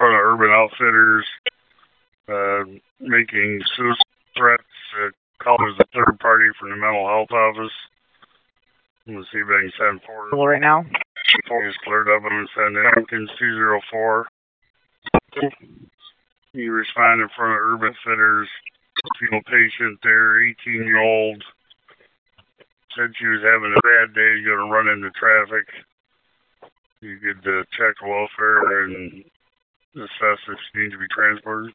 front of Urban Outfitters, making suicide threats. Called as a third party from the mental health office. I'm going to see if I can send forward. Right now. Is cleared up. I'm going to send Tompkins 204. You respond in front of Urban Fitters. Female patient there, 18-year-old. Said she was having a bad day, going to run into traffic. You could check welfare and assess if she needs to be transported.